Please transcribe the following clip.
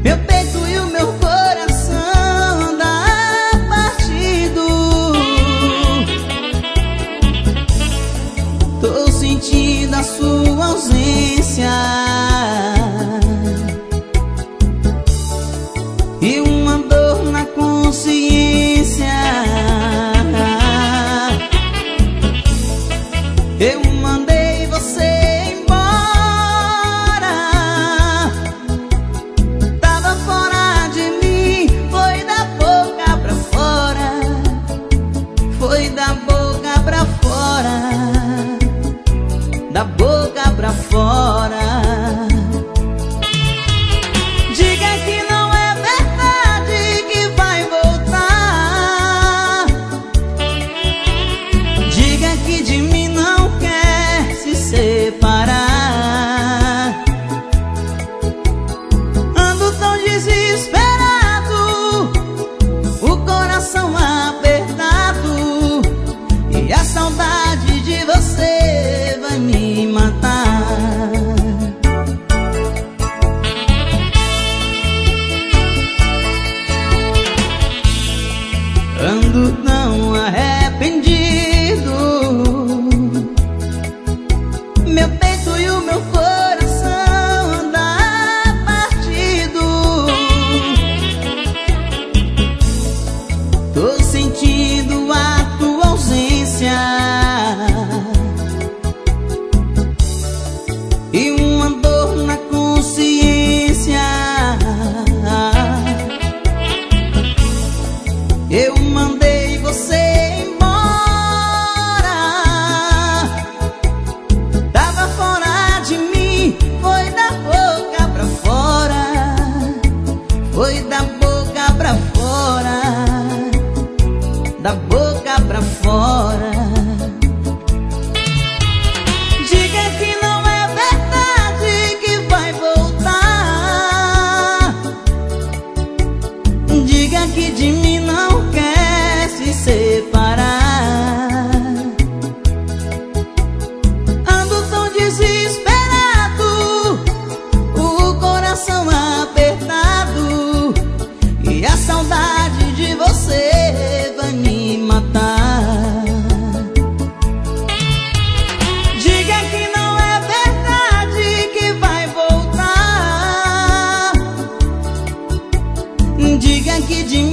Meu peito e o meu coração anda partido. Tô sentindo a sua ausência e uma dor na consciência. Eu mandei você embora, tava fora de mim. Foi da boca pra fora, foi da boca pra fora, da boca pra fora. Diga que não é verdade que vai voltar. Diga que de mim não quer se separar. Ando tão desesperado, o coração apertado, e a saudade de você vai me matar. Ando tão arrependido, meu peito e o meu coração anda partido. Tô sentindo a tua ausência e uma dor na consciência. Eu mandei você embora, tava fora de mim. Foi da boca pra fora, foi da boca pra fora, da boca pra fora. Diga que não é verdade que vai voltar. Diga que de mim não quer se separar. Ando tão desesperado, o coração apertado, e a saudade de você vai me matar. Diga que não é verdade que vai voltar. Diga que de mim